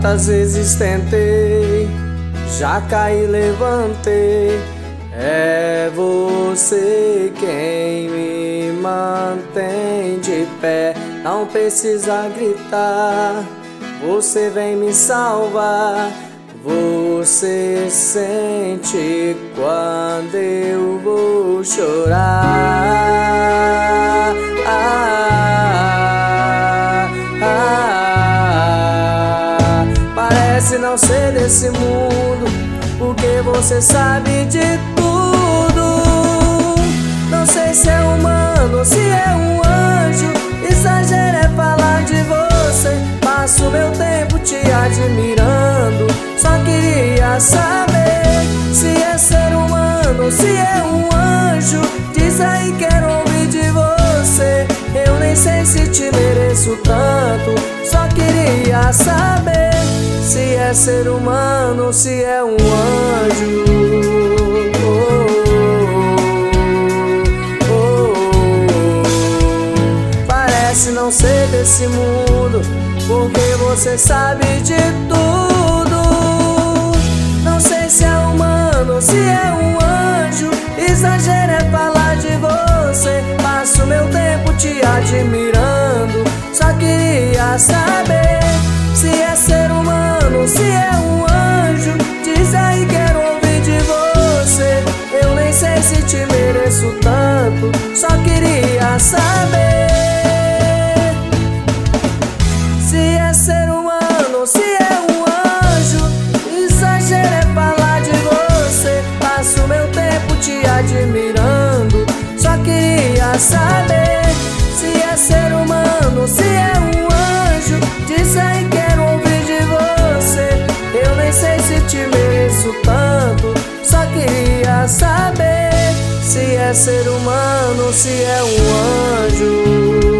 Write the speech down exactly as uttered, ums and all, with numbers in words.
Quantas vezes tentei, já caí e levantei. É você quem me mantém de pé. Não precisa gritar, você vem me salvar. Você sente quando eu vou chorar. Ah, ah, ah. Parece não ser desse mundo, porque você sabe de tudo. Não sei se é humano, se é um anjo. Exagero é falar de você. Passo meu tempo te admirando. Só queria saber se é ser humano, se é um anjo. Diz aí, quero ouvir de você. Eu nem sei se te mereço tanto. Só queria saber se é ser humano, se é um anjo. Oh, oh, oh, oh. Parece não ser desse mundo, porque você sabe de tudo. Não sei se é humano, se é um anjo. Exagero é falar de você. Passo meu tempo te admirando. Só queria saber se é ser humano, se é um anjo. Diz aí, quero ouvir de você. Eu nem sei se te mereço tanto. Só queria saber se é ser humano, se é um anjo. Exagero é falar de você. Passo meu tempo te admirando. Só queria saber se é ser humano, se é um anjo. Diz aí, quero ouvir de você. Eu nem sei se te mereço tanto. Só queria saber se é ser humano, se é um anjo.